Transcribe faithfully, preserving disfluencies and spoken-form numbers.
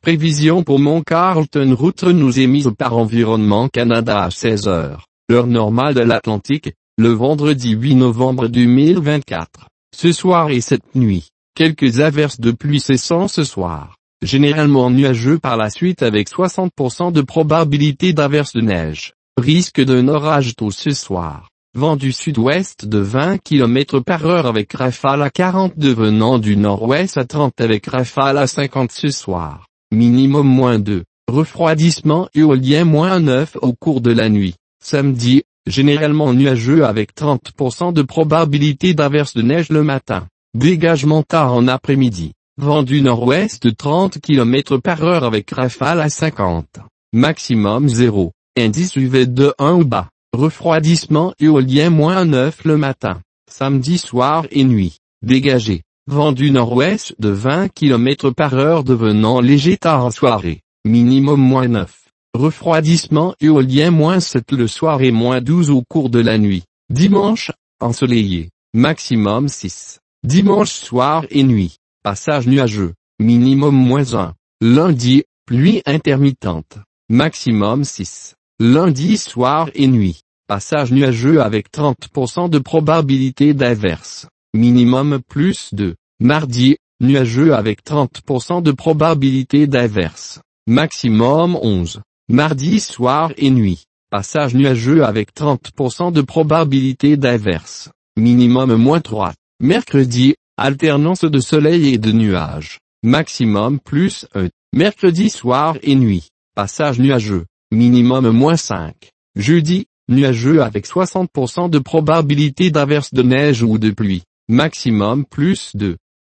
Prévision pour Mont Carlton. Route nous émise par Environnement Canada à seize heures, heure normale de l'Atlantique, le vendredi huit novembre deux mille vingt-quatre. Ce soir et cette nuit, quelques averses de pluie cessant ce soir. Généralement nuageux par la suite avec soixante pour cent de probabilité d'averses de neige. Risque d'un orage tôt ce soir. Vent du sud-ouest de vingt kilomètres par heure avec rafale à quarante venant du nord-ouest à trente avec rafale à cinquante ce soir. Minimum moins deux. Refroidissement éolien moins neuf au cours de la nuit. Samedi, généralement nuageux avec trente pour cent de probabilité d'averses de neige le matin. Dégagement tard en après-midi. Vent du nord-ouest de trente kilomètres par heure avec rafale à cinquante. Maximum zéro. Indice U V de un ou bas. Refroidissement éolien moins neuf le matin. Samedi soir et nuit. Dégagé. Vent du nord-ouest de vingt kilomètres par heure devenant léger tard en soirée. Minimum moins neuf. Refroidissement éolien moins sept le soir et moins douze au cours de la nuit. Dimanche, ensoleillé. Maximum six. Dimanche soir et nuit. Passage nuageux. Minimum moins un. Lundi, pluie intermittente. Maximum six. Lundi soir et nuit. Passage nuageux avec trente pour cent de probabilité d'averse. Minimum plus deux. Mardi, nuageux avec trente pour cent de probabilité d'averse. Maximum onze. Mardi soir et nuit. Passage nuageux avec trente pour cent de probabilité d'averse. Minimum moins trois. Mercredi, alternance de soleil et de nuages. Maximum plus un. Mercredi soir et nuit. Passage nuageux. Minimum moins cinq. Jeudi, nuageux avec soixante pour cent de probabilité d'averse de neige ou de pluie. Maximum plus deux.